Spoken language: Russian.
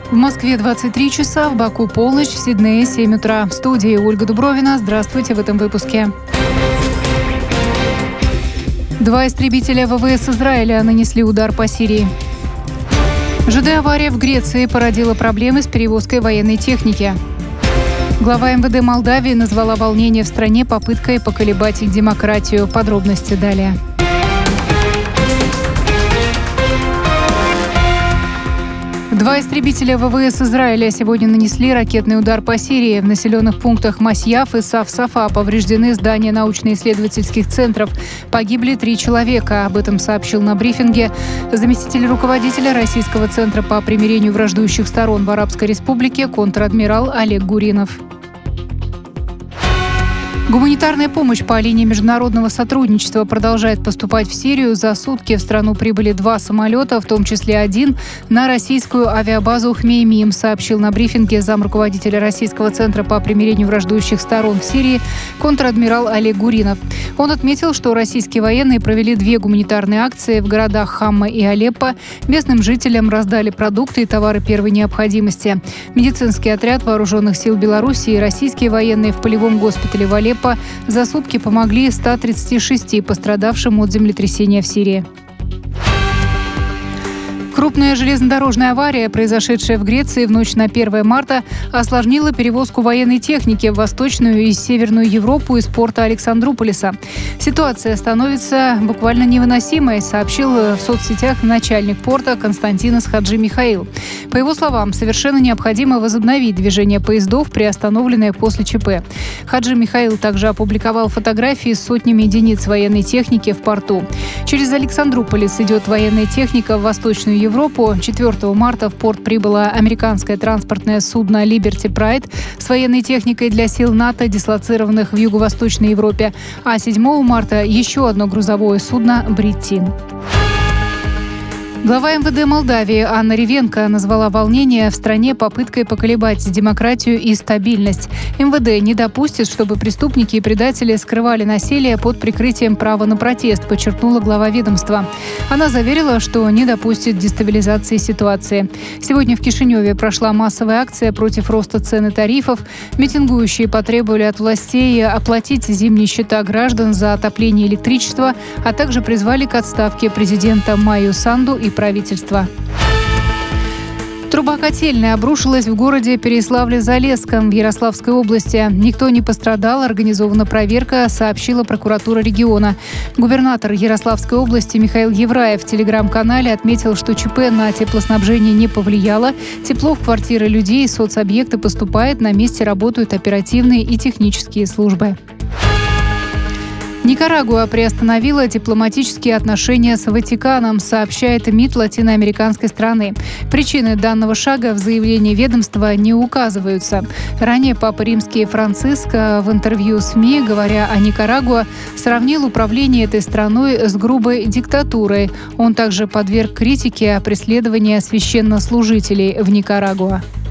В Москве 23 часа, в Баку полночь, в Сиднее 7 утра. В студии Ольга Дубровина. Здравствуйте в этом выпуске. 2 истребителя ВВС Израиля нанесли удар по Сирии. ЖД-авария в Греции породила проблемы с перевозкой военной техники. Глава МВД Молдавии назвала волнение в стране попыткой поколебать их демократию. Подробности далее. Два истребителя ВВС Израиля сегодня нанесли ракетный удар по Сирии. В населенных пунктах Масьяф и Саф-Сафа повреждены здания научно-исследовательских центров. Погибли 3 человека. Об этом сообщил на брифинге заместитель руководителя Российского центра по примирению враждующих сторон в Арабской Республике контр-адмирал Олег Гуринов. Гуманитарная помощь по линии международного сотрудничества продолжает поступать в Сирию. За сутки в страну прибыли 2 самолета, в том числе 1 на российскую авиабазу Хмеймим, сообщил на брифинге замруководителя Российского центра по примирению враждующих сторон в Сирии контр-адмирал Олег Гуринов. Он отметил, что российские военные провели 2 гуманитарные акции в городах Хамма и Алеппо. Местным жителям раздали продукты и товары первой необходимости. Медицинский отряд вооруженных сил Беларуси и российские военные в полевом госпитале в Алеппо за сутки помогли 136 пострадавшим от землетрясения в Сирии. Крупная железнодорожная авария, произошедшая в Греции в ночь на 1 марта, осложнила перевозку военной техники в Восточную и Северную Европу из порта Александрополиса. Ситуация становится буквально невыносимой, сообщил в соцсетях начальник порта Константинос Хаджи Михаил. По его словам, совершенно необходимо возобновить движение поездов, приостановленное после ЧП. Хаджи Михаил также опубликовал фотографии с сотнями единиц военной техники в порту. Через Александрополис идет военная техника в Восточную Европу. 4 марта в порт прибыло американское транспортное судно «Либерти Прайд» с военной техникой для сил НАТО, дислоцированных в Юго-Восточной Европе. А 7 марта еще одно грузовое судно «Бриттин». Глава МВД Молдавии Анна Ревенко назвала волнение в стране попыткой поколебать демократию и стабильность. МВД не допустит, чтобы преступники и предатели скрывали насилие под прикрытием права на протест, подчеркнула глава ведомства. Она заверила, что не допустит дестабилизации ситуации. Сегодня в Кишиневе прошла массовая акция против роста цен и тарифов. Митингующие потребовали от властей оплатить зимние счета граждан за отопление и электричество, а также призвали к отставке президента Майю Санду и правительства. Труба котельной обрушилась в городе Переяславле-Залесском в Ярославской области. Никто не пострадал, организована проверка, сообщила прокуратура региона. Губернатор Ярославской области Михаил Евраев в телеграм-канале отметил, что ЧП на теплоснабжение не повлияло. Тепло в квартиры людей, соцобъекты поступает, на месте работают оперативные и технические службы. Никарагуа приостановила дипломатические отношения с Ватиканом, сообщает МИД латиноамериканской страны. Причины данного шага в заявлении ведомства не указываются. Ранее Папа Римский Франциск в интервью СМИ, говоря о Никарагуа, сравнил управление этой страной с грубой диктатурой. Он также подверг критике преследования священнослужителей в Никарагуа.